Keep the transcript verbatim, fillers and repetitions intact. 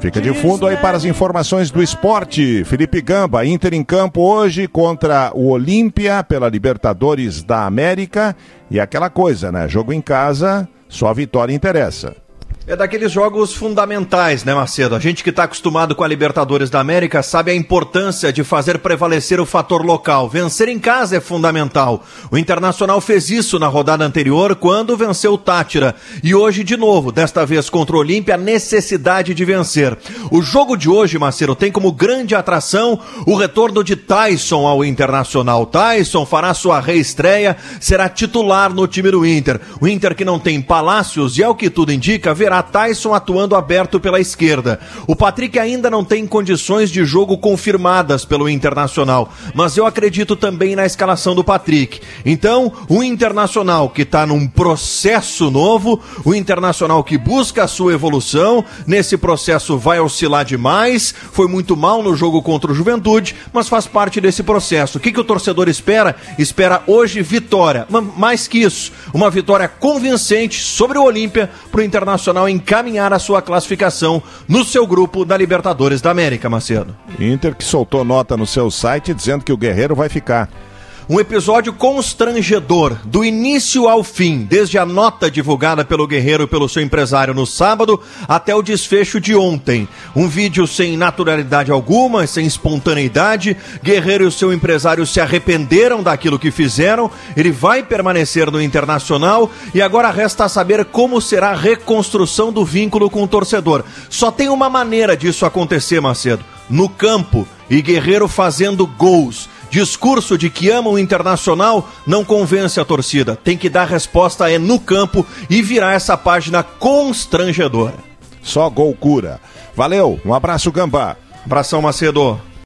Fica de fundo aí para as informações do esporte. Felipe Gamba, Inter em campo hoje contra o Olímpia pela Libertadores da América. E aquela coisa, né? Jogo em casa, só a vitória interessa. É daqueles jogos fundamentais, né, Macedo? A gente que está acostumado com a Libertadores da América sabe a importância de fazer prevalecer o fator local. Vencer em casa é fundamental. O Internacional fez isso na rodada anterior quando venceu o Tátira. E hoje, de novo, desta vez contra o Olímpia, a necessidade de vencer. O jogo de hoje, Macedo, tem como grande atração o retorno de Taison ao Internacional. Taison fará sua reestreia, será titular no time do Inter. O Inter que não tem Palácios e, ao que tudo indica, verá Taison atuando aberto pela esquerda. O Patrick ainda não tem condições de jogo confirmadas pelo Internacional, mas eu acredito também na escalação do Patrick. Então, o Internacional que está num processo novo, o Internacional que busca a sua evolução, nesse processo vai oscilar demais, foi muito mal no jogo contra o Juventude, mas faz parte desse processo. O que, que o torcedor espera? Espera hoje vitória, mais que isso, uma vitória convincente sobre o Olímpia para o Internacional encaminhar a sua classificação no seu grupo da Libertadores da América, Macedo. Inter que soltou nota no seu site dizendo que o Guerreiro vai ficar. Um episódio constrangedor, do início ao fim, desde a nota divulgada pelo Guerreiro e pelo seu empresário no sábado, até o desfecho de ontem. Um vídeo sem naturalidade alguma, sem espontaneidade. Guerreiro e o seu empresário se arrependeram daquilo que fizeram. Ele vai permanecer no Internacional e agora resta saber como será a reconstrução do vínculo com o torcedor. Só tem uma maneira disso acontecer, Macedo: no campo, e Guerreiro fazendo gols. Discurso de que ama o Internacional não convence a torcida. Tem que dar resposta é no campo e virar essa página constrangedora. Só gol cura. Valeu, um abraço, Gambá. Abração, Macedo.